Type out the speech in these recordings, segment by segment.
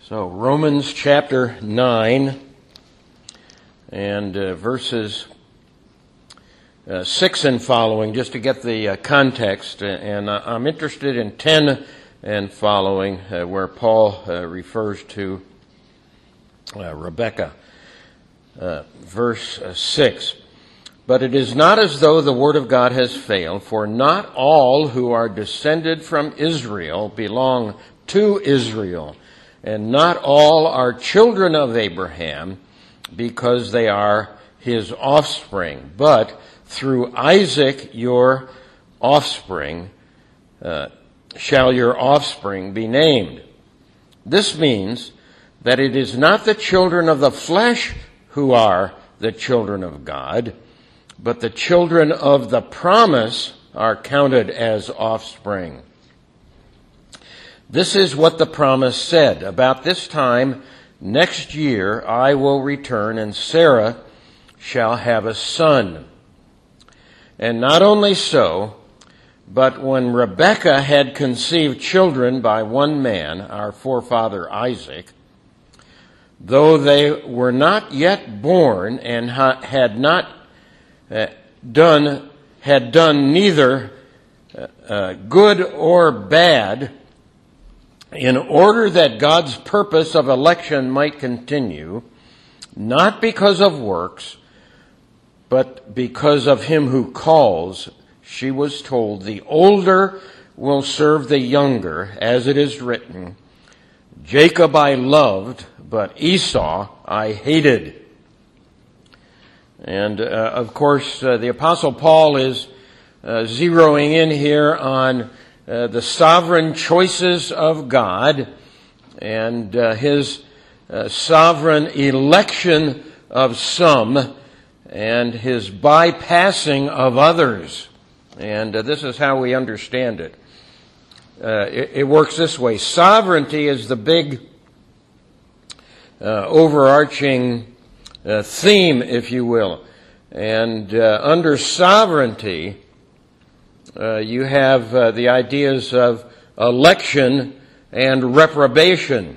So Romans chapter 9 and verses 6 and following, just to get the context. And I'm interested in 10 and following, where Paul refers to Rebekah. Verse 6. But it is not as though the word of God has failed, for not all who are descended from Israel belong to Israel, and not all are children of Abraham, because they are his offspring. But through Isaac your offspring shall your offspring be named. This means that it is not the children of the flesh who are the children of God, but the children of the promise are counted as offspring. This is what the promise said. About this time next year I will return, and Sarah shall have a son. And not only so, but when Rebekah had conceived children by one man, our forefather Isaac, though they were not yet born and had done neither good or bad, in order that God's purpose of election might continue, not because of works, but because of him who calls, she was told, the older will serve the younger, as it is written, Jacob I loved, but Esau I hated. And of course, the Apostle Paul is zeroing in here on the sovereign choices of God and his sovereign election of some and his bypassing of others. And this is how we understand it. It works this way. Sovereignty is the big overarching theme, if you will. And under sovereignty, you have the ideas of election and reprobation.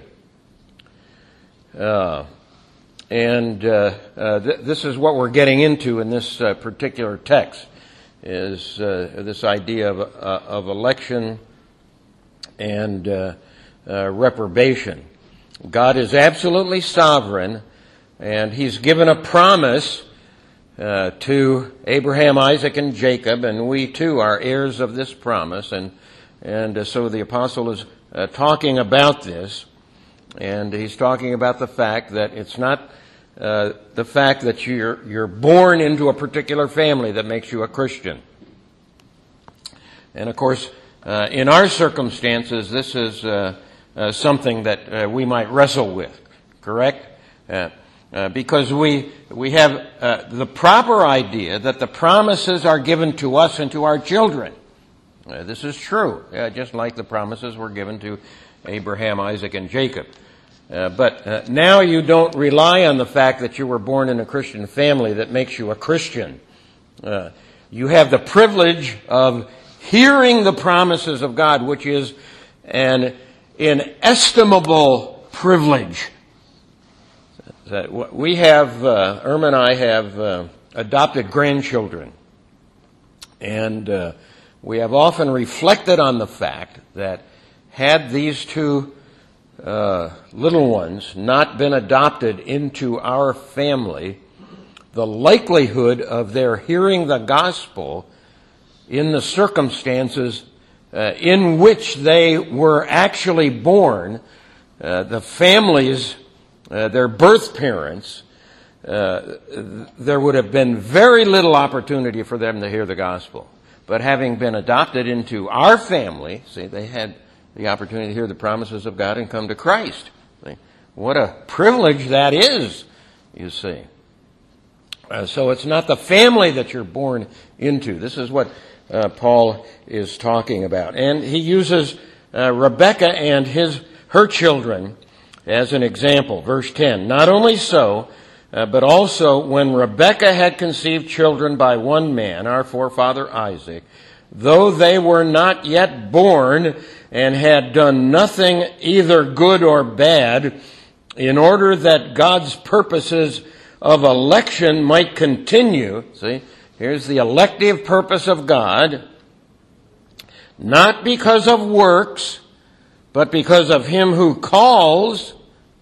This is what we're getting into in this particular text, is this idea of election and reprobation. God is absolutely sovereign, and he's given a promise to Abraham, Isaac, and Jacob, and we too are heirs of this promise. And so the apostle is talking about this, and he's talking about the fact that it's not the fact that you're born into a particular family that makes you a Christian. And of course, in our circumstances, this is something that we might wrestle with, correct? Because we have the proper idea that the promises are given to us and to our children. This is true, just like the promises were given to Abraham, Isaac, and Jacob. But now you don't rely on the fact that you were born in a Christian family that makes you a Christian. You have the privilege of hearing the promises of God, which is an inestimable privilege. We have, Irma and I have adopted grandchildren, and we have often reflected on the fact that had these two little ones not been adopted into our family, the likelihood of their hearing the gospel in the circumstances in which they were actually born, the families, their birth parents, there would have been very little opportunity for them to hear the gospel. But having been adopted into our family, see, they had the opportunity to hear the promises of God and come to Christ. See? What a privilege that is, you see. So it's not the family that you're born into. This is what Paul is talking about. And he uses Rebekah and her children as an example. Verse 10, not only so, but also when Rebekah had conceived children by one man, our forefather Isaac, though they were not yet born and had done nothing either good or bad, in order that God's purposes of election might continue. See, here's the elective purpose of God. Not because of works, but because of him who calls.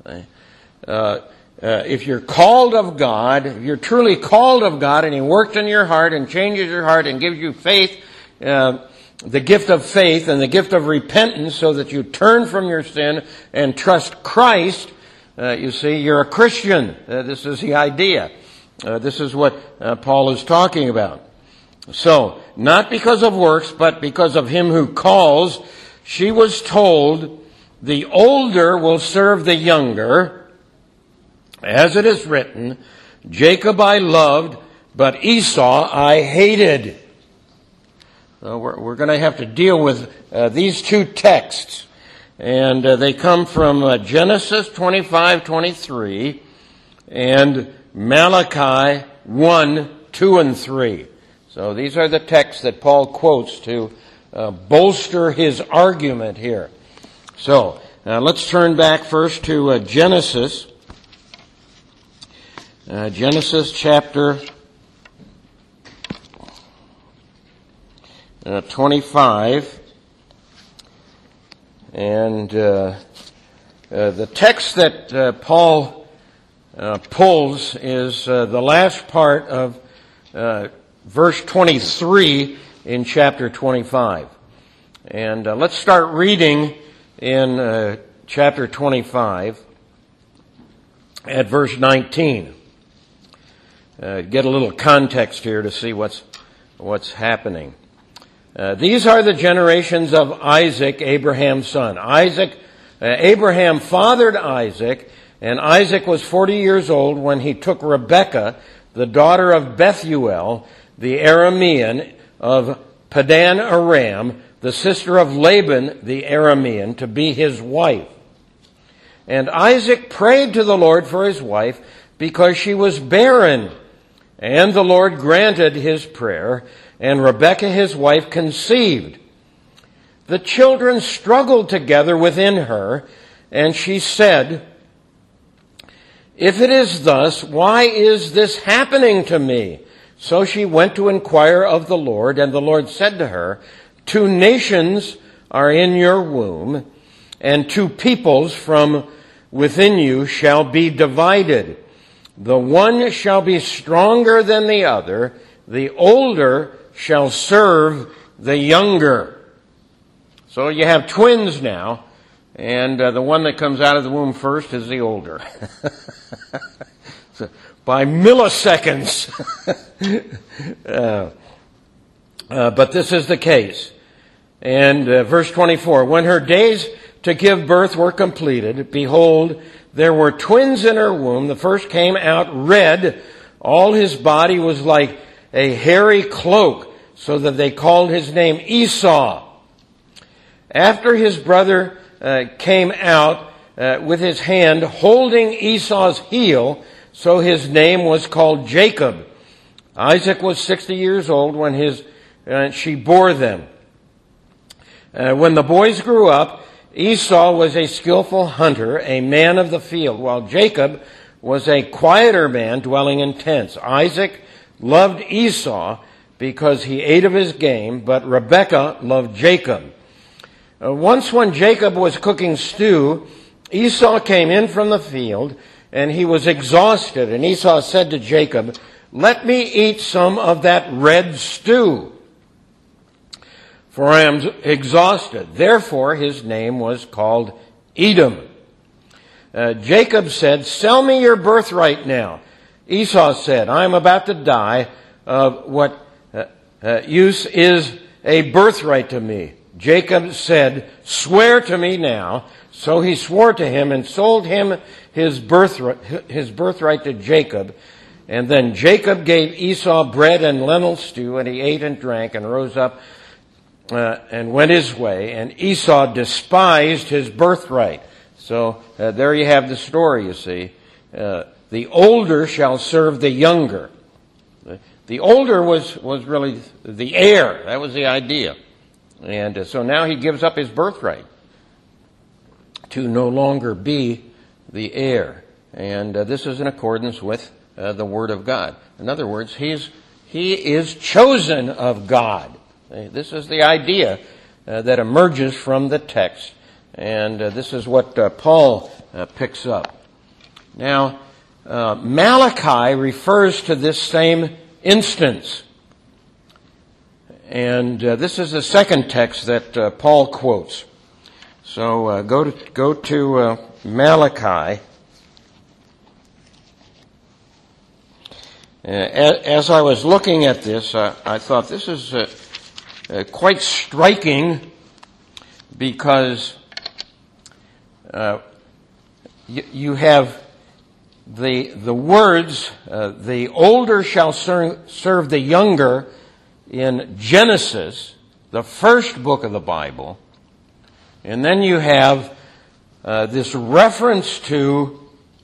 If you're called of God, if you're truly called of God, and he works in your heart and changes your heart and gives you faith, the gift of faith and the gift of repentance, so that you turn from your sin and trust Christ, you see, you're a Christian. This is the idea. This is what Paul is talking about. So, not because of works, but because of him who calls, she was told, the older will serve the younger, as it is written, Jacob I loved, but Esau I hated. So we're going to have to deal with these two texts. And they come from Genesis 25:23 and Malachi 1:2 and 3. So these are the texts that Paul quotes to bolster his argument here. So let's turn back first to Genesis. Genesis chapter 25. And the text that Paul pulls is the last part of verse 23 in chapter 25. And let's start reading in chapter 25 at verse 19. Get a little context here to see what's happening. These are the generations of Isaac, Abraham's son. Abraham fathered Isaac, and Isaac was 40 years old when he took Rebekah, the daughter of Bethuel, the Aramean of Padan Aram, the sister of Laban the Aramean, to be his wife. And Isaac prayed to the Lord for his wife because she was barren. And the Lord granted his prayer, and Rebekah his wife conceived. The children struggled together within her, and she said, "If it is thus, why is this happening to me?" So she went to inquire of the Lord, and the Lord said to her, "Two nations are in your womb, and two peoples from within you shall be divided. The one shall be stronger than the other, the older shall serve the younger." So you have twins now, and the one that comes out of the womb first is the older. So, by milliseconds. But this is the case. And verse 24, when her days to give birth were completed, behold, there were twins in her womb. The first came out red. All his body was like a hairy cloak, so that they called his name Esau. After his brother came out with his hand holding Esau's heel, so his name was called Jacob. Isaac was 60 years old when she bore them. When the boys grew up, Esau was a skillful hunter, a man of the field, while Jacob was a quieter man dwelling in tents. Isaac loved Esau because he ate of his game, but Rebekah loved Jacob. Once when Jacob was cooking stew, Esau came in from the field, and he was exhausted. And Esau said to Jacob, "Let me eat some of that red stew, for I am exhausted." Therefore his name was called Edom. Jacob said, "Sell me your birthright now." Esau said, "I am about to die. Of what use is a birthright to me?" Jacob said, "Swear to me now." So he swore to him and sold him his birthright to Jacob. And then Jacob gave Esau bread and lentil stew, and he ate and drank and rose up and went his way. And Esau despised his birthright. So there you have the story, you see. The older shall serve the younger. The older was really the heir. That was the idea. And so now he gives up his birthright to no longer be the heir. And this is in accordance with the Word of God. In other words, he is chosen of God. This is the idea that emerges from the text. And this is what Paul picks up. Now, Malachi refers to this same instance. And this is the second text that Paul quotes. So go to Malachi. As I was looking at this, I thought this is quite striking because you have the words, the older shall serve the younger in Genesis, the first book of the Bible. And then you have this reference to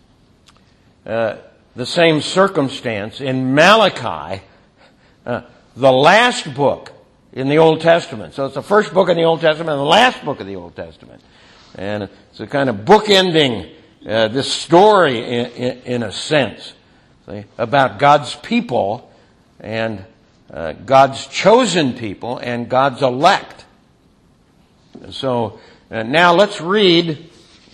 the same circumstance in Malachi, the last book in the Old Testament. So it's the first book in the Old Testament and the last book of the Old Testament. And it's a kind of bookending this story in a sense, see, about God's people and God's chosen people and God's elect. So now let's read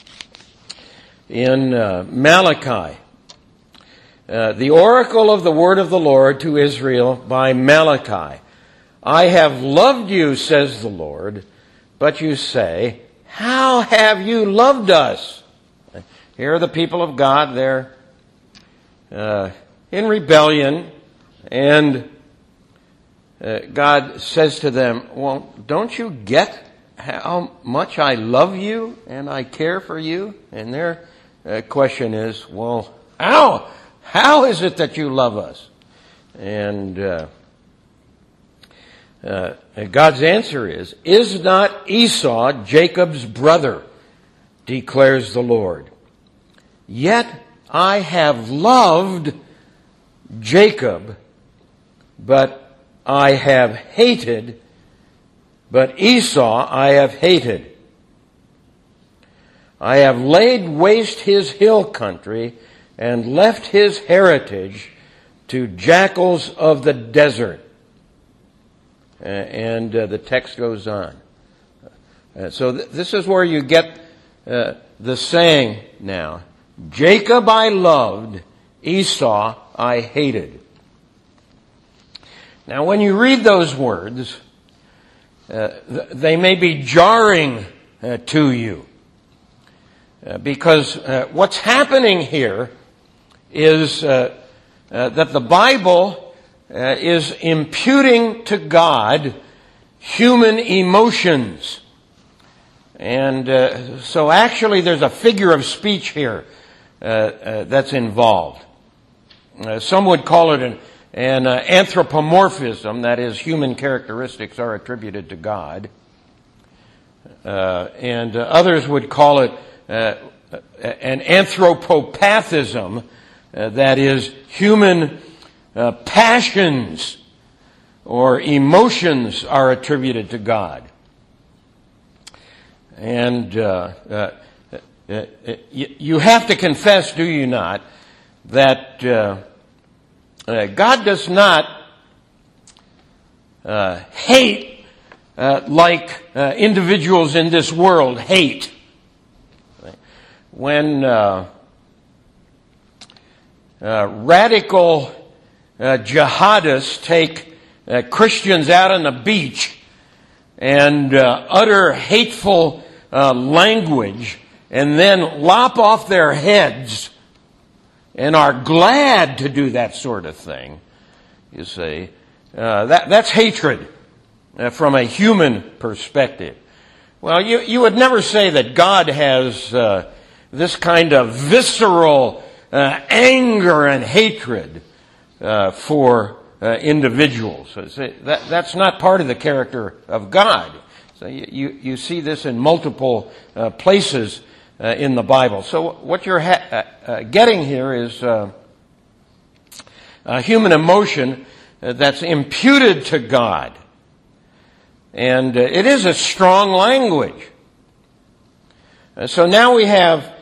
in Malachi. The oracle of the word of the Lord to Israel by Malachi. I have loved you, says the Lord, but you say, how have you loved us? Here are the people of God. They're in rebellion, and God says to them, well, don't you get how much I love you and I care for you? And their question is, well, how is it that you love us? And God's answer is not Esau Jacob's brother, declares the Lord. Yet I have loved Jacob, but I have hated, but Esau I have hated. I have laid waste his hill country and left his heritage to jackals of the desert. And the text goes on. So this is where you get the saying now. Jacob I loved, Esau I hated. Now when you read those words, they may be jarring to you. Because what's happening here is that the Bible is imputing to God human emotions. And so actually there's a figure of speech here that's involved. Some would call it an anthropomorphism, that is, human characteristics are attributed to God. And others would call it an anthropopathism, that is, human passions or emotions are attributed to God. And you have to confess, do you not, that God does not hate like individuals in this world hate. When radical jihadists take Christians out on the beach and utter hateful language and then lop off their heads and are glad to do that sort of thing, you see, that's hatred from a human perspective. Well, you would never say that God has this kind of visceral anger and hatred for individuals. That's not part of the character of God. So you see this in multiple places in the Bible. So what you're getting here is a human emotion that's imputed to God. And it is a strong language. So now we have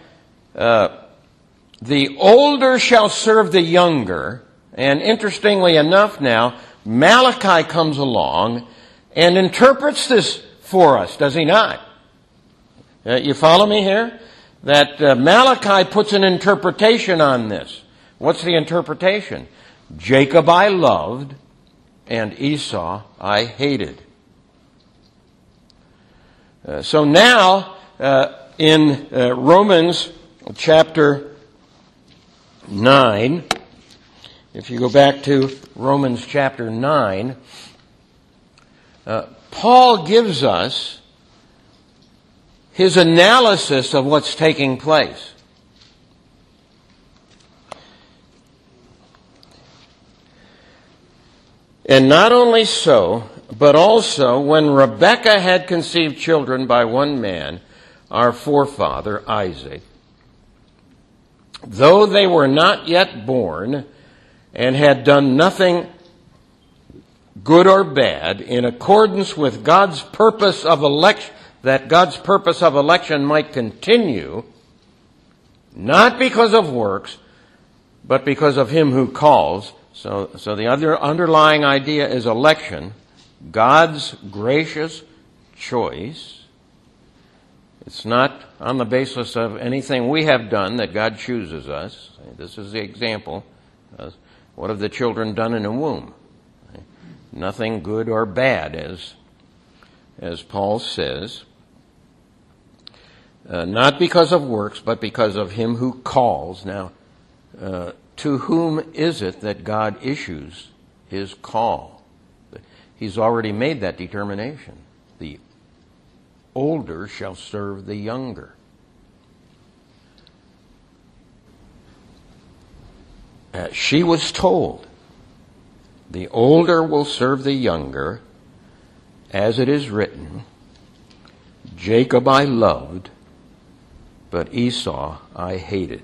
the older shall serve the younger. And interestingly enough now, Malachi comes along and interprets this for us, does he not? You follow me here? That Malachi puts an interpretation on this. What's the interpretation? Jacob I loved, and Esau I hated. So now, in Romans chapter 9, if you go back to Romans chapter 9, Paul gives us his analysis of what's taking place. And not only so, but also when Rebekah had conceived children by one man, our forefather Isaac, though they were not yet born and had done nothing good or bad, in accordance with God's purpose of election, that God's purpose of election might continue, not because of works, but because of him who calls. So the other underlying idea is election, God's gracious choice. It's not on the basis of anything we have done that God chooses us. This is the example. What have the children done in the womb? Nothing good or bad, as Paul says. Not because of works, but because of him who calls. Now, to whom is it that God issues his call? He's already made that determination. The older shall serve the younger. She was told, the older will serve the younger, as it is written, Jacob I loved, but Esau I hated.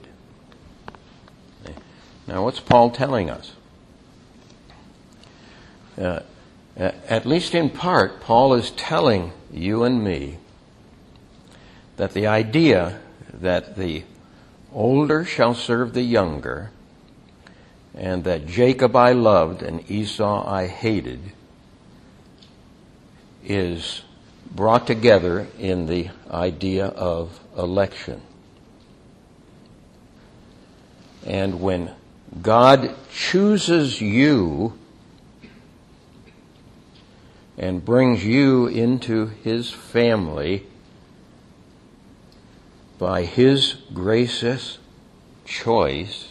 Now, what's Paul telling us? At least in part, Paul is telling you and me that the idea that the older shall serve the younger and that Jacob I loved and Esau I hated is brought together in the idea of election. And when God chooses you and brings you into his family by his gracious choice,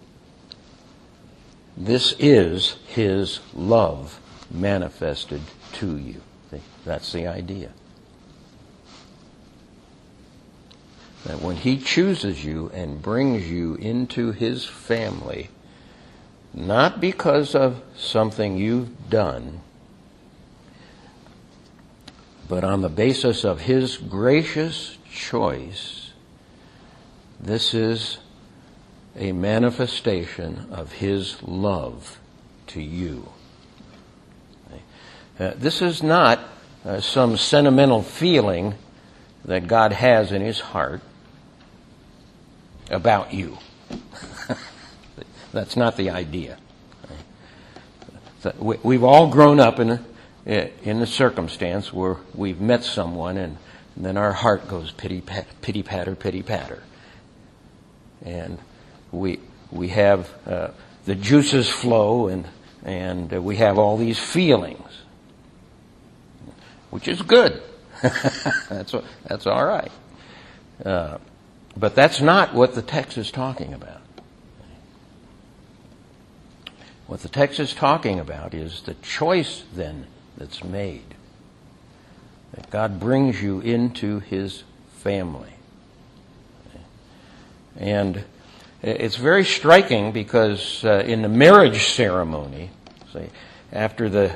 this is his love manifested to you. That's the idea. That when he chooses you and brings you into his family, not because of something you've done, but on the basis of his gracious choice, this is a manifestation of his love to you. This is not some sentimental feeling that God has in his heart about you. That's not the idea. We've all grown up in a circumstance where we've met someone and then our heart goes pity-patter, pity-patter. And we have the juices flow and we have all these feelings, which is good. That's all right. But that's not what the text is talking about. What the text is talking about is the choice then that's made. That God brings you into his family. And it's very striking because in the marriage ceremony, say, after the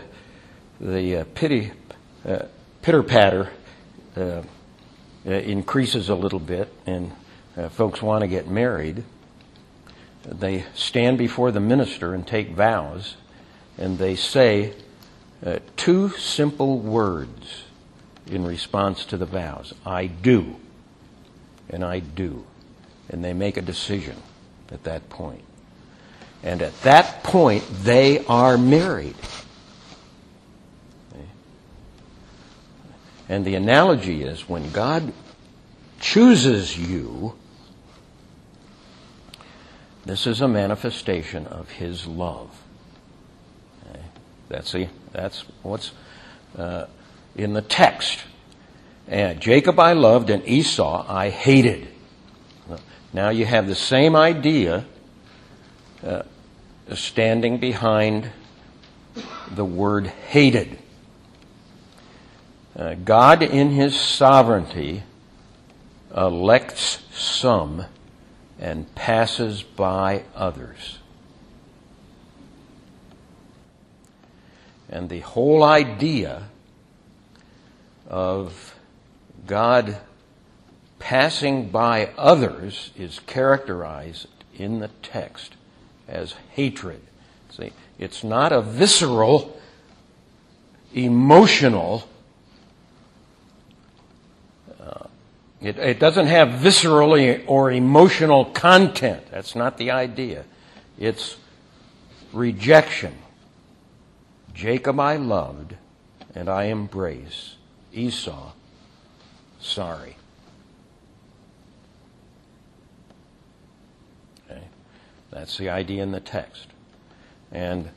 pitter-patter increases a little bit and folks want to get married, they stand before the minister and take vows, and they say two simple words in response to the vows. I do, and I do. And they make a decision at that point. And at that point, they are married. And the analogy is when God chooses you, this is a manifestation of His love. Okay? That's what's in the text. And Jacob I loved and Esau I hated. Now you have the same idea standing behind the word hated. God in His sovereignty elects some and passes by others. And the whole idea of God passing by others is characterized in the text as hatred. See, it's not a visceral, emotional. It doesn't have visceral or emotional content. That's not the idea. It's rejection. Jacob I loved, and I embrace. Esau, sorry. Okay? That's the idea in the text. And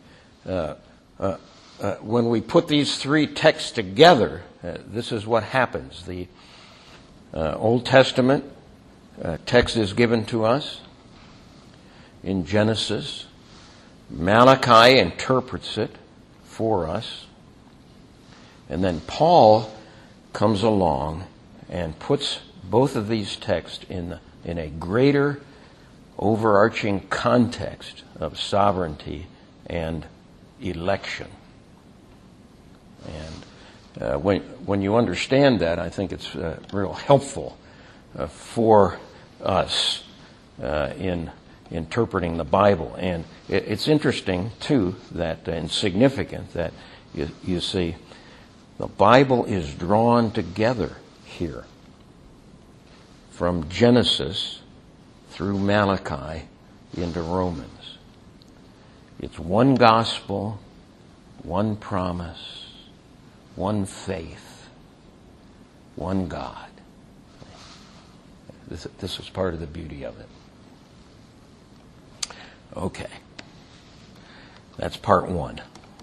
when we put these three texts together, this is what happens. The Old Testament text is given to us in Genesis. Malachi interprets it for us. And then Paul comes along and puts both of these texts in a greater overarching context of sovereignty and election. And when you understand that, I think it's real helpful for us in interpreting the Bible. And it's interesting, too, that and significant that you see the Bible is drawn together here from Genesis through Malachi into Romans. It's one gospel, one promise, one faith, one God. This is part of the beauty of it. Okay. That's part one.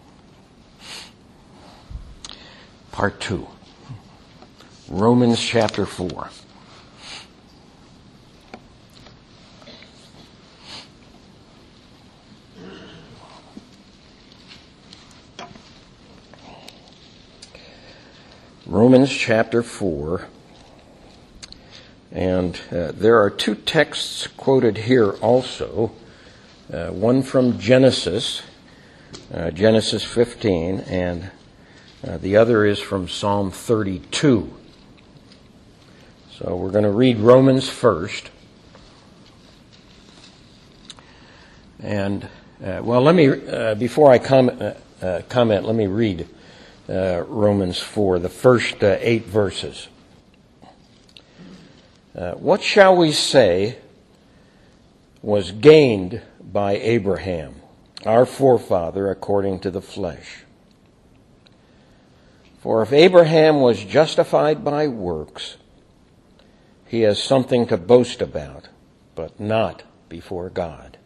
Part two. Romans chapter 4. Romans chapter 4. And there are two texts quoted here also. One from Genesis, Genesis 15, and the other is from Psalm 32. So we're going to read Romans first. And, let me, before I comment, let me read Romans 4, the first 8 verses. What shall we say was gained by Abraham, our forefather according to the flesh? For if Abraham was justified by works, he has something to boast about, but not before God.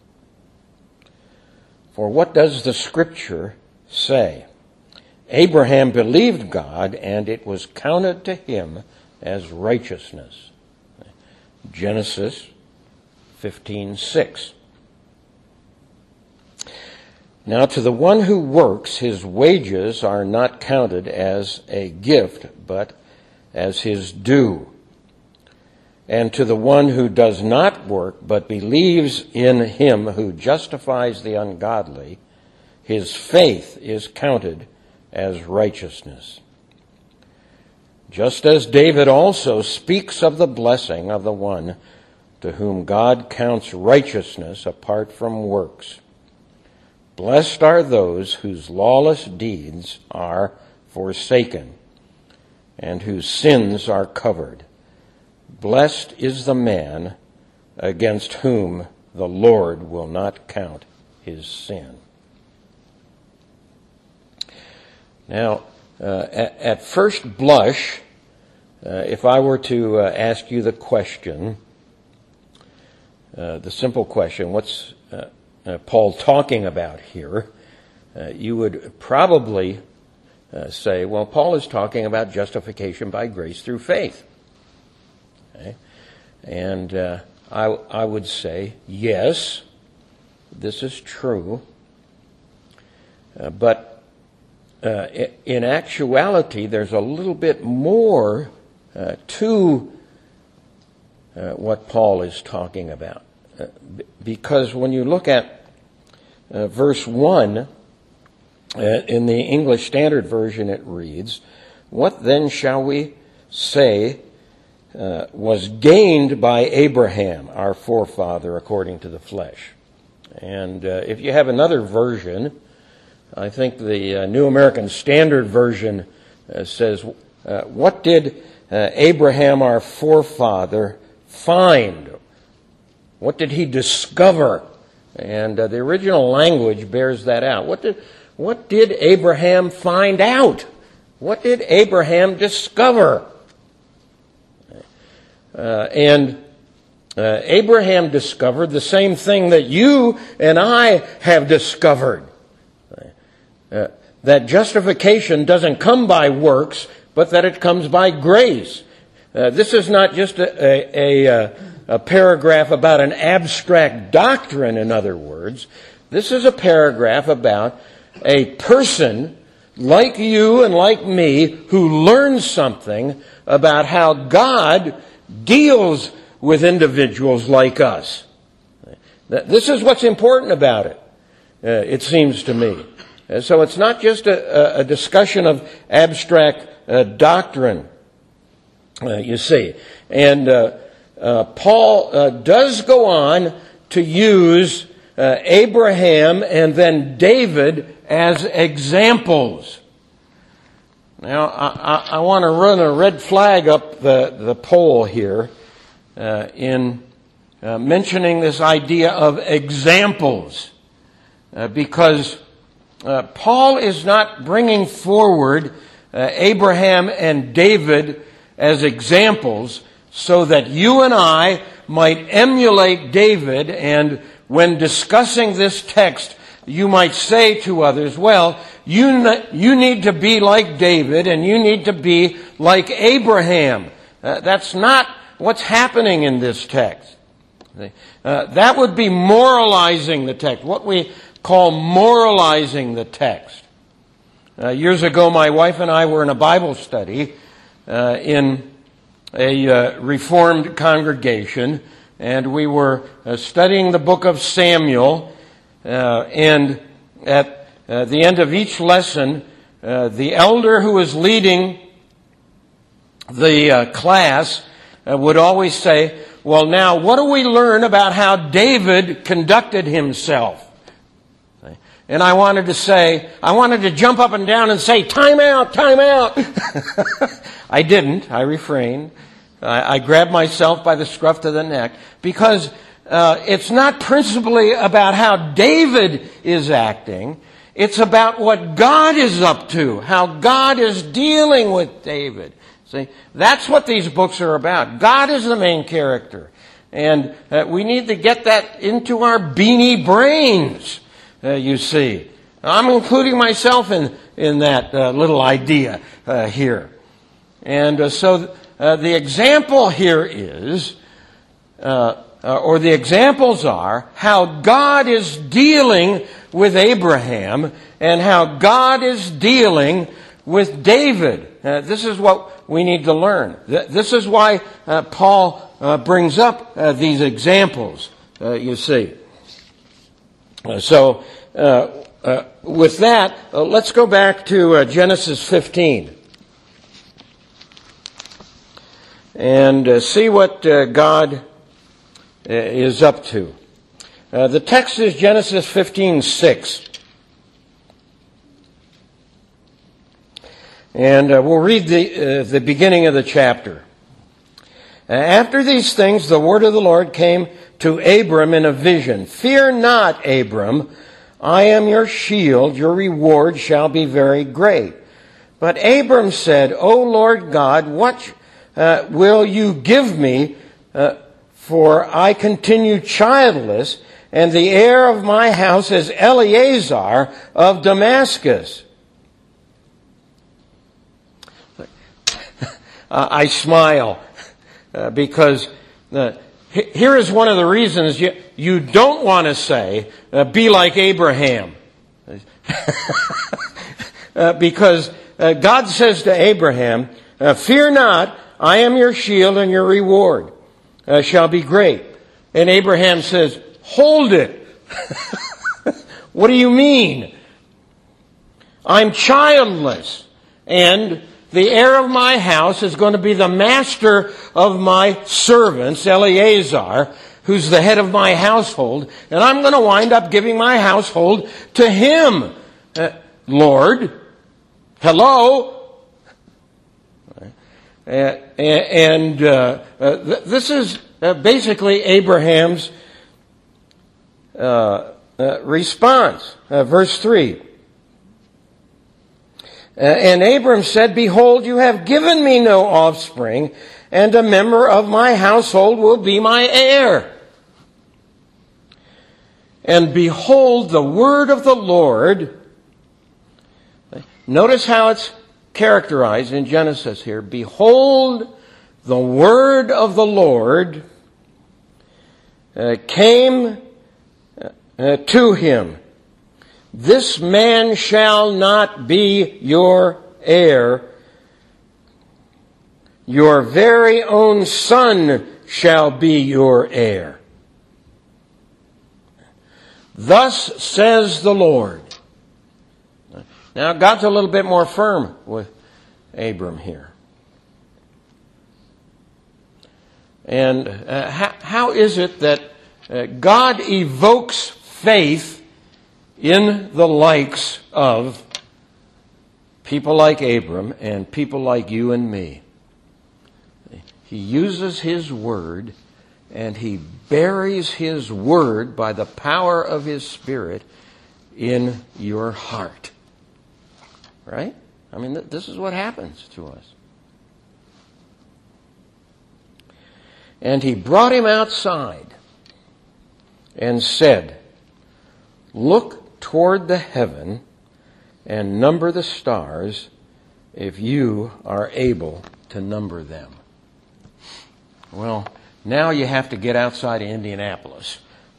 For what does the Scripture say? Abraham believed God, and it was counted to him as righteousness. Genesis 15:6. Now to the one who works, his wages are not counted as a gift, but as his due. And to the one who does not work, but believes in him who justifies the ungodly, his faith is counted as righteousness. Just as David also speaks of the blessing of the one to whom God counts righteousness apart from works. Blessed are those whose lawless deeds are forsaken, and whose sins are covered. Blessed is the man against whom the Lord will not count his sin. Now, at first blush, if I were to ask you the question, the simple question, what's Paul talking about here? You would probably say, well, Paul is talking about justification by grace through faith. Okay? And I would say, yes, this is true. But in actuality, there's a little bit more to what Paul is talking about. Because when you look at verse 1, in the English Standard Version it reads, "What then shall we say was gained by Abraham, our forefather, according to the flesh?" And if you have another version, I think the New American Standard Version says, "What did Abraham, our forefather, find? What did he discover?" And the original language bears that out. What did Abraham find out? What did Abraham discover? Abraham discovered the same thing that you and I have discovered. That justification doesn't come by works, but that it comes by grace. This is not just a paragraph about an abstract doctrine, in other words. This is a paragraph about a person like you and like me who learns something about how God deals with individuals like us. This is what's important about it, it seems to me. So it's not just a discussion of abstract doctrine, you see. And Paul does go on to use Abraham and then David as examples. Now, I want to run a red flag up the pole here in mentioning this idea of examples, because Paul is not bringing forward Abraham and David as examples so that you and I might emulate David, and when discussing this text, you might say to others, well, you need to be like David and you need to be like Abraham. That's not what's happening in this text. That would be moralizing the text, what we call moralizing the text. Years ago, my wife and I were in a Bible study in a Reformed congregation, and we were studying the book of Samuel, and at the end of each lesson, the elder who was leading the class would always say, well, now, what do we learn about how David conducted himself? And I wanted to jump up and down and say, time out, time out. I didn't. I refrained. I grabbed myself by the scruff of the neck, because it's not principally about how David is acting. It's about what God is up to, how God is dealing with David. See, that's what these books are about. God is the main character. And we need to get that into our beanie brains, you see. I'm including myself in that little idea here. And so the example here is, or the examples are, how God is dealing with Abraham and how God is dealing with David. This is what we need to learn. This is why Paul brings up these examples, you see. So, with that, let's go back to Genesis 15 and see what God is up to. The text is Genesis 15:6. And we'll read the beginning of the chapter. After these things, the word of the Lord came to Abram in a vision. Fear not, Abram. I am your shield. Your reward shall be very great. But Abram said, O Lord God, what will you give me? For I continue childless, and the heir of my house is Eleazar of Damascus. I smile because here is one of the reasons you don't want to say, be like Abraham. Because God says to Abraham, fear not, I am your shield and your reward shall be great. And Abraham says, hold it. What do you mean? I'm childless, and the heir of my house is going to be the master of my servants, Eleazar, who's the head of my household, and I'm going to wind up giving my household to him. Lord, hello? This is basically Abraham's response. Verse 3. And Abram said, behold, you have given me no offspring, and a member of my household will be my heir. And behold, the word of the Lord. Notice how it's characterized in Genesis here. Behold, the word of the Lord came to him. This man shall not be your heir. Your very own son shall be your heir. Thus says the Lord. Now, God's a little bit more firm with Abram here. And how is it that God evokes faith in the likes of people like Abram and people like you and me? He uses His Word, and He buries His Word by the power of His Spirit in your heart. Right? I mean, this is what happens to us. And He brought him outside and said, look toward the heaven and number the stars, if you are able to number them. Well, now you have to get outside of Indianapolis.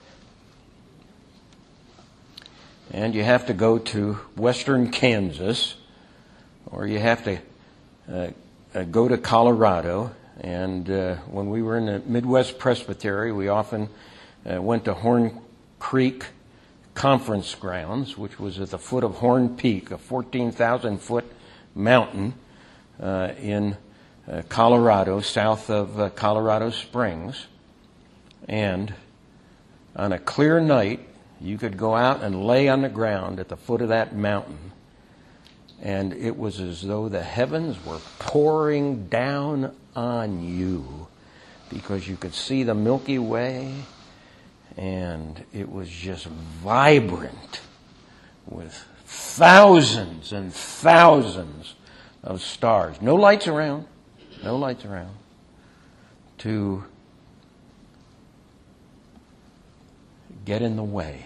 And you have to go to western Kansas, or you have to go to Colorado. And when we were in the Midwest Presbytery, we often went to Horn Creek Conference Grounds, which was at the foot of Horn Peak, a 14,000-foot mountain in Colorado, south of Colorado Springs. And on a clear night, you could go out and lay on the ground at the foot of that mountain, and it was as though the heavens were pouring down on you, because you could see the Milky Way, and it was just vibrant with thousands and thousands of stars. No lights around, to get in the way.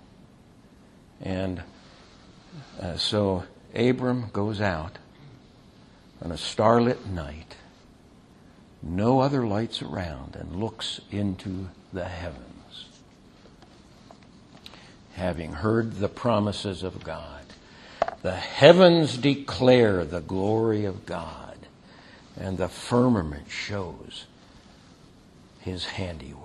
And so Abram goes out on a starlit night, no other lights around, and looks into the heavens, having heard the promises of God. The heavens declare the glory of God, and the firmament shows His handiwork.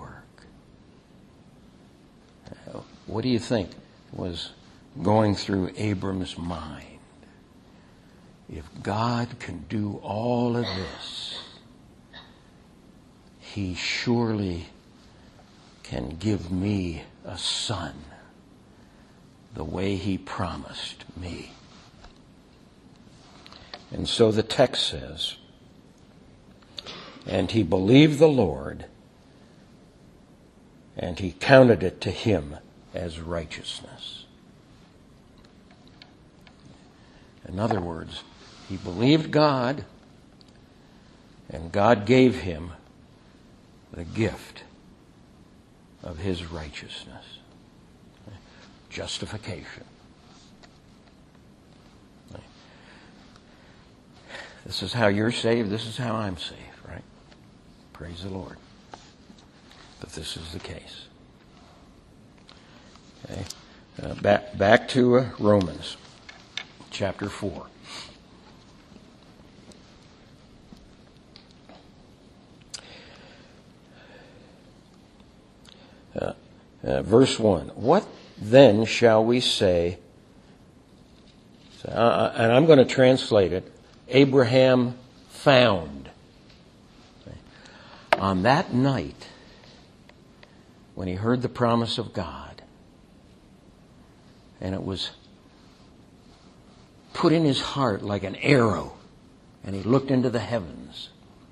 What do you think was going through Abram's mind? If God can do all of this, He surely can give me a son the way He promised me. And so the text says, and he believed the Lord, and he counted it to him as righteousness. In other words, he believed God, and God gave him the gift of his righteousness. Justification. This is how you're saved. This is how I'm saved, right? Praise the Lord. But this is the case. Okay. Back to Romans chapter 4. Verse 1. What then shall we say? And I'm going to translate it. Abraham found. On that night, when he heard the promise of God, and it was put in his heart like an arrow, and he looked into the heavens,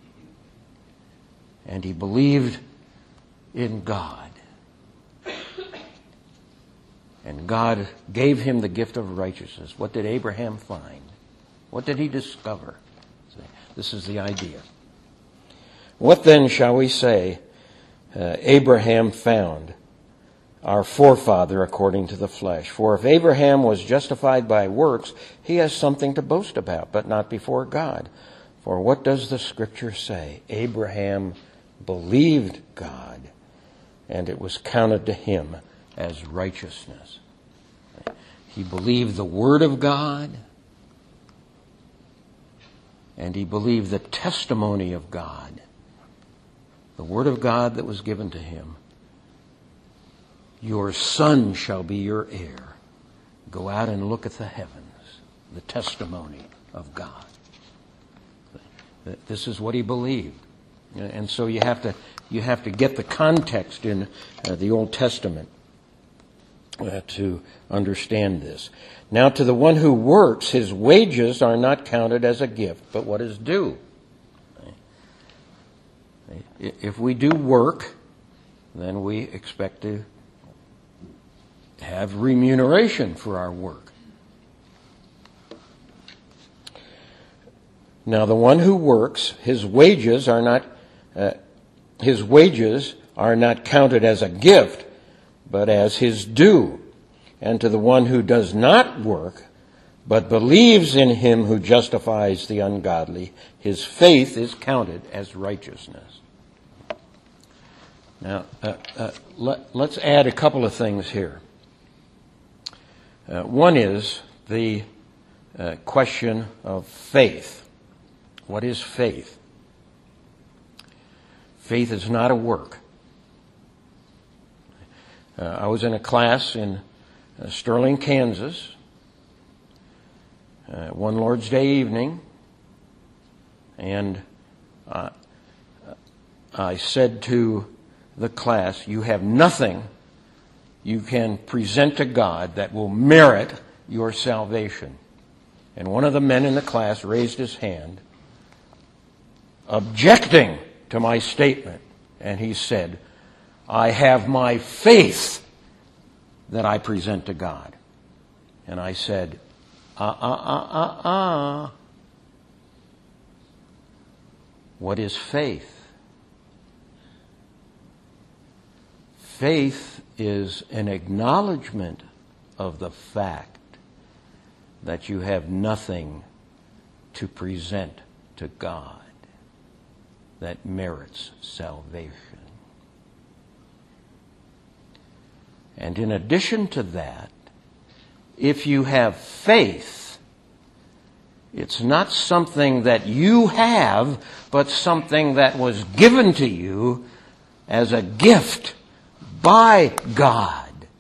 and he believed in God. And God gave him the gift of righteousness. What did Abraham find? What did he discover? This is the idea. What then shall we say Abraham found, our forefather according to the flesh? For if Abraham was justified by works, he has something to boast about, but not before God. For what does the Scripture say? Abraham believed God, and it was counted to him as righteousness. He believed the Word of God, and he believed the testimony of God, the Word of God that was given to him. Your son shall be your heir. Go out and look at the heavens, the testimony of God. This is what he believed. And so you have to get the context in the Old Testament to understand this. Now, to the one who works, his wages are not counted as a gift, but what is due. If we do work, then we expect to have remuneration for our work. Now, the one who works, his wages are not counted as a gift, but as his due. And to the one who does not work, but believes in him who justifies the ungodly, his faith is counted as righteousness. Now, let's add a couple of things here. One is the question of faith. What is faith? Faith is not a work. I was in a class in Sterling, Kansas, one Lord's Day evening, and I said to the class, you have nothing you can present to God that will merit your salvation. And one of the men in the class raised his hand, objecting to my statement, and he said, I have my faith that I present to God. And I said, What is faith? Faith is an acknowledgement of the fact that you have nothing to present to God that merits salvation. And in addition to that, if you have faith, it's not something that you have, but something that was given to you as a gift by God.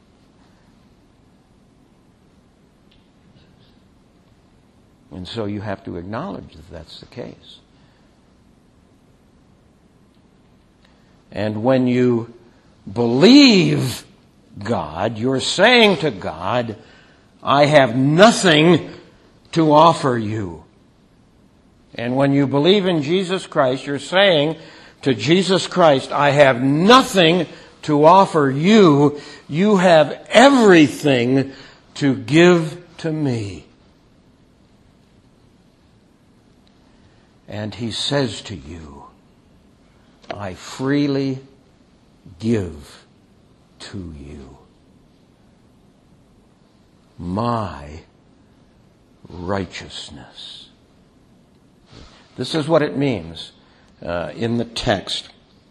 And so you have to acknowledge that that's the case. And when you believe God, you're saying to God, I have nothing to offer you. And when you believe in Jesus Christ, you're saying to Jesus Christ, I have nothing to offer you. You have everything to give to me. And He says to you, I freely give to you my righteousness. This is what it means in the text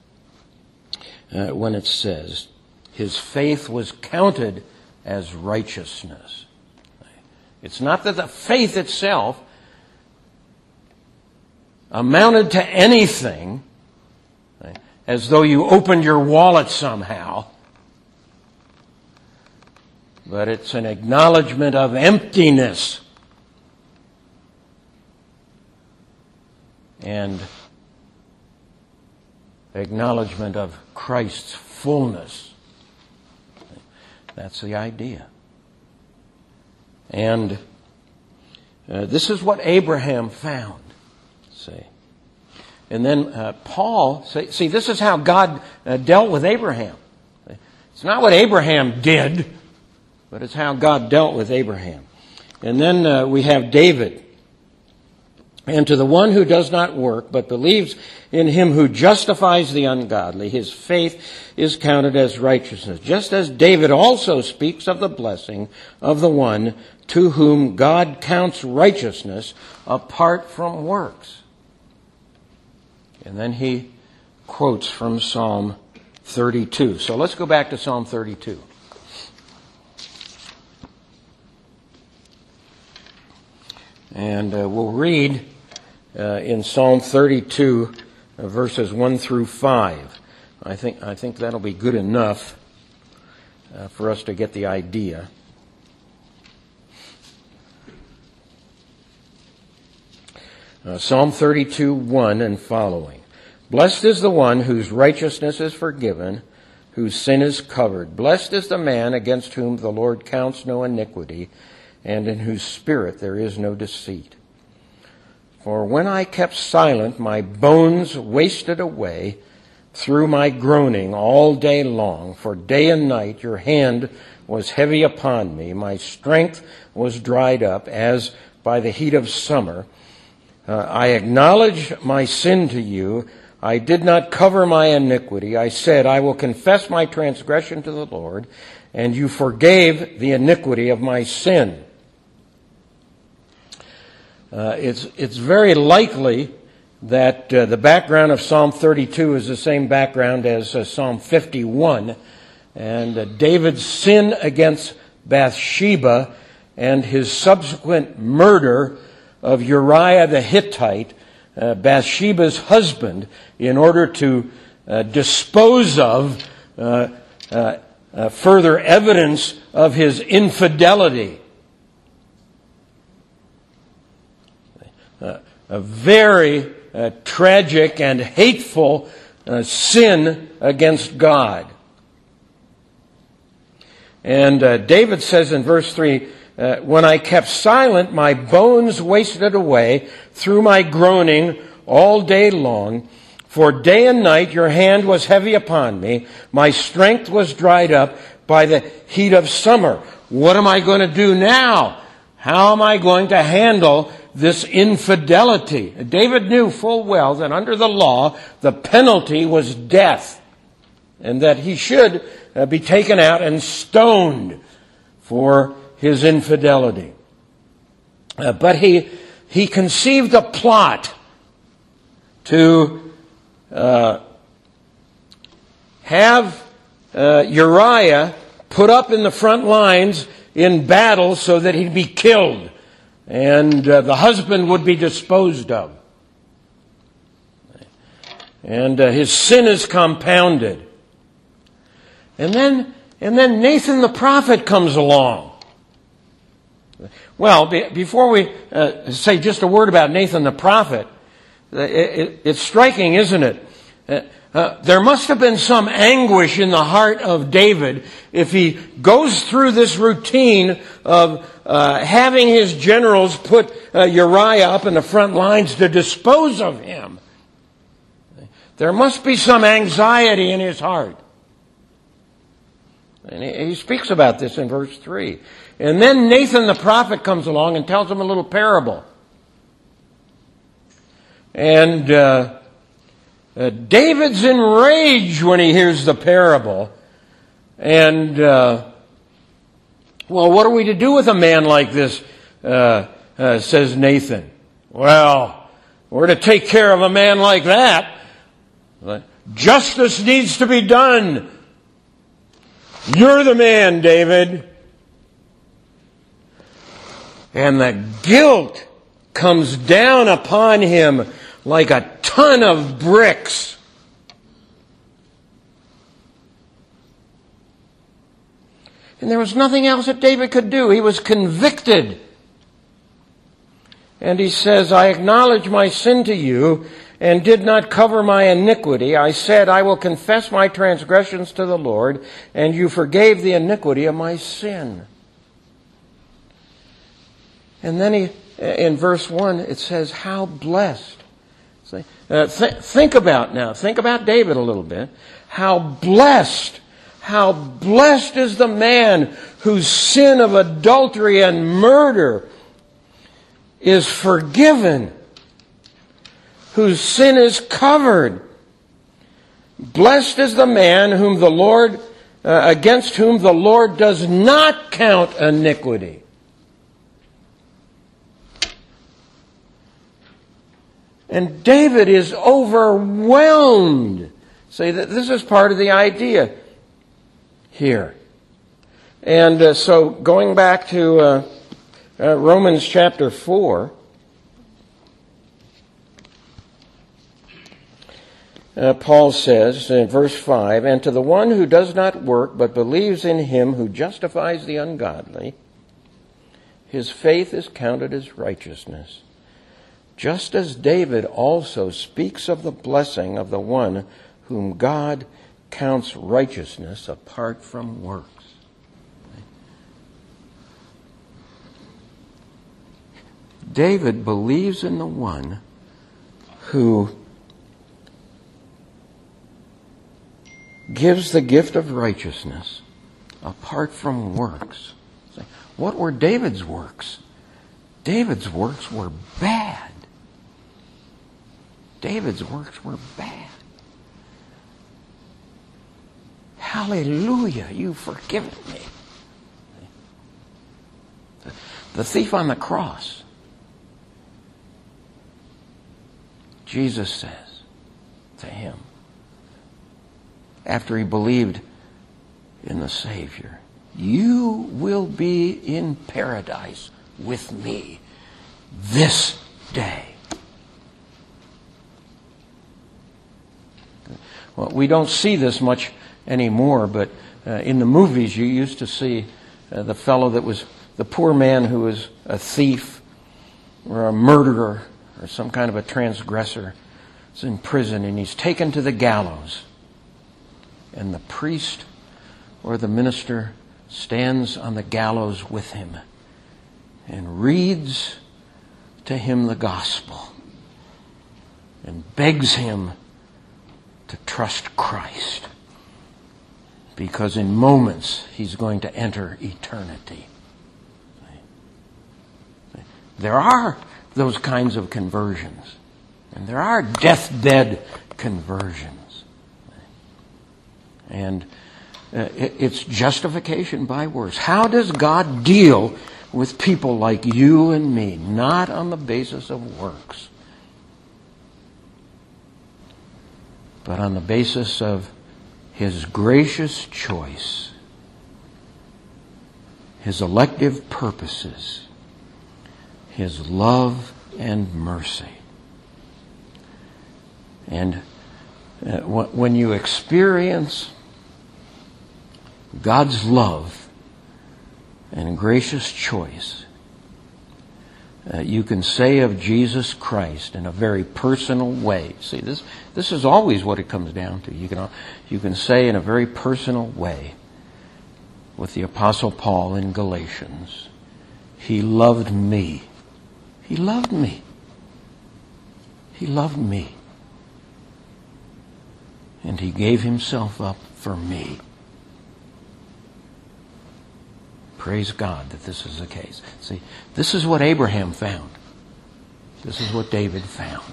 when it says, His faith was counted as righteousness. It's not that the faith itself amounted to anything, as though you opened your wallet somehow, but it's an acknowledgement of emptiness and acknowledgement of Christ's fullness. That's the idea. And this is what Abraham found. See. And then Paul, see, this is how God dealt with Abraham. It's not what Abraham did, but it's how God dealt with Abraham. And then we have David. And to the one who does not work, but believes in Him who justifies the ungodly, his faith is counted as righteousness. Just as David also speaks of the blessing of the one to whom God counts righteousness apart from works. And then he quotes from Psalm 32. So let's go back to Psalm 32. And we'll read in Psalm 32, verses 1 through 5. I think that'll be good enough for us to get the idea. Psalm 32, 1 and following. Blessed is the one whose righteousness is forgiven, whose sin is covered. Blessed is the man against whom the Lord counts no iniquity, and in whose spirit there is no deceit. For when I kept silent, my bones wasted away through my groaning all day long. For day and night your hand was heavy upon me. My strength was dried up as by the heat of summer. I acknowledged my sin to you. I did not cover my iniquity. I said, I will confess my transgression to the Lord, and you forgave the iniquity of my sin. It's very likely that the background of Psalm 32 is the same background as Psalm 51, and David's sin against Bathsheba and his subsequent murder of Uriah the Hittite, Bathsheba's husband, in order to dispose of further evidence of his infidelity. A very tragic and hateful sin against God. And David says in verse 3, when I kept silent, my bones wasted away through my groaning all day long. For day and night your hand was heavy upon me. My strength was dried up by the heat of summer. What am I going to do now? How am I going to handle this infidelity? David knew full well that under the law, the penalty was death, and that he should be taken out and stoned for his infidelity. But he conceived a plot to have Uriah put up in the front lines in battle so that he'd be killed and the husband would be disposed of. And his sin is compounded. And then Nathan the prophet comes along. Well, before we say just a word about Nathan the prophet, it's striking, isn't it? There must have been some anguish in the heart of David if he goes through this routine of having his generals put Uriah up in the front lines to dispose of him. There must be some anxiety in his heart. And he speaks about this in verse 3. And then Nathan the prophet comes along and tells him a little parable. And David's enraged when he hears the parable. And, well, what are we to do with a man like this, says Nathan. Well, we're to take care of a man like that. Justice needs to be done. You're the man, David. And the guilt comes down upon him like a ton of bricks. And there was nothing else that David could do. He was convicted. And he says, I acknowledge my sin to you and did not cover my iniquity. I said, I will confess my transgressions to the Lord, and you forgave the iniquity of my sin. And then in verse 1, it says, how blessed. Think about David a little bit. How blessed is the man whose sin of adultery and murder is forgiven, whose sin is covered. Blessed is the man whom the Lord, against whom the Lord does not count iniquity. And David is overwhelmed. See, this is part of the idea here. And so going back to Romans chapter 4, Paul says in verse 5, and to the one who does not work but believes in him who justifies the ungodly, his faith is counted as righteousness. Just as David also speaks of the blessing of the one whom God counts righteousness apart from works. David believes in the one who gives the gift of righteousness apart from works. What were David's works? David's works were bad. David's works were bad. Hallelujah, you've forgiven me. The thief on the cross, Jesus says to him, after he believed in the Savior, you will be in paradise with me this day. Well, we don't see this much anymore, but in the movies you used to see the fellow that was the poor man who was a thief or a murderer or some kind of a transgressor is in prison, and he's taken to the gallows. And the priest or the minister stands on the gallows with him and reads to him the gospel and begs him to trust Christ, because in moments he's going to enter eternity. There are those kinds of conversions, and there are deathbed conversions. And it's justification by works. How does God deal with people like you and me? Not on the basis of works, but on the basis of His gracious choice, His elective purposes, His love and mercy. And when you experience God's love and gracious choice, you can say of Jesus Christ in a very personal way. See, this is always what it comes down to. You can say in a very personal way with the Apostle Paul in Galatians, He loved me. He loved me. He loved me. And He gave Himself up for me. Praise God that this is the case. See, this is what Abraham found. This is what David found.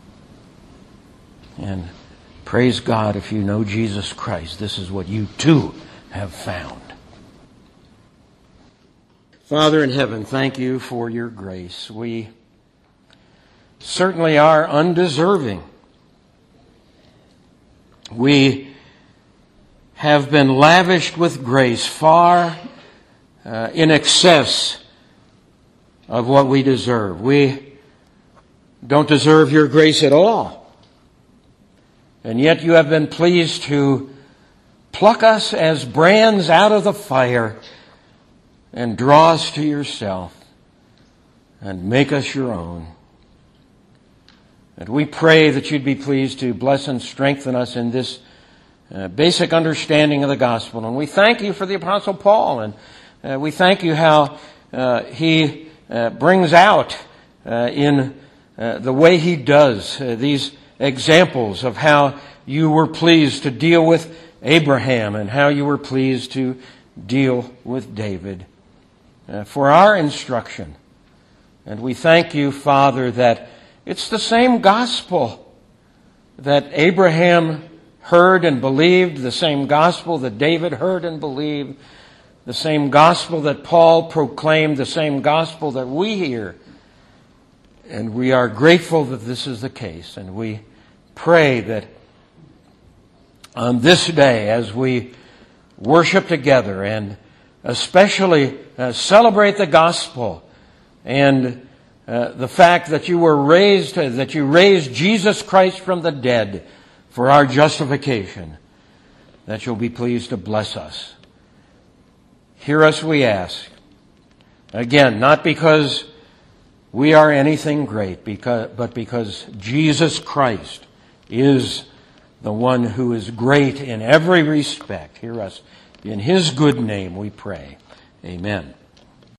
And praise God, if you know Jesus Christ, this is what you too have found. Father in heaven, thank You for Your grace. We certainly are undeserving. We have been lavished with grace far in excess of what we deserve. We don't deserve Your grace at all. And yet You have been pleased to pluck us as brands out of the fire and draw us to Yourself and make us Your own. And we pray that You'd be pleased to bless and strengthen us in this basic understanding of the gospel. And we thank You for the Apostle Paul, and we thank You how he brings out in the way he does these examples of how You were pleased to deal with Abraham and how You were pleased to deal with David for our instruction. And we thank You, Father, that it's the same gospel that Abraham heard and believed, the same gospel that David heard and believed, the same gospel that Paul proclaimed, the same gospel that we hear. And we are grateful that this is the case. And we pray that on this day, as we worship together and especially celebrate the gospel and the fact that You were raised, that You raised Jesus Christ from the dead for our justification, that You'll be pleased to bless us. Hear us, we ask. Again, not because we are anything great, but because Jesus Christ is the one who is great in every respect. Hear us. In His good name we pray. Amen.